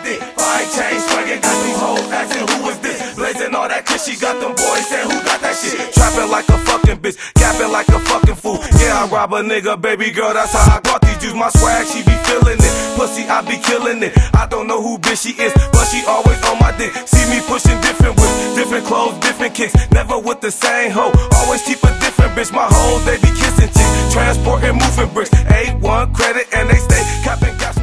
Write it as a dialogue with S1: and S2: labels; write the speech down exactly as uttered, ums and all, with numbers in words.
S1: stick. Fire chain swinging, got these hoes asking who is this. Blazing all that shit, she got them boys saying who got that shit. Trapping like a fucking bitch, gapping like a fucking fool. Yeah, I rob a nigga, baby girl, that's how I brought these Jews. My swag, she be feeling it. Pussy, I be killing it. I don't know who bitch she is, but she always on my dick. See me pushing different whips, different clothes, different kicks. Never with the same hoe, always keep a different bitch. My hoes, they be kissing chicks, transporting, moving bricks. A one credit and they stay capping gas.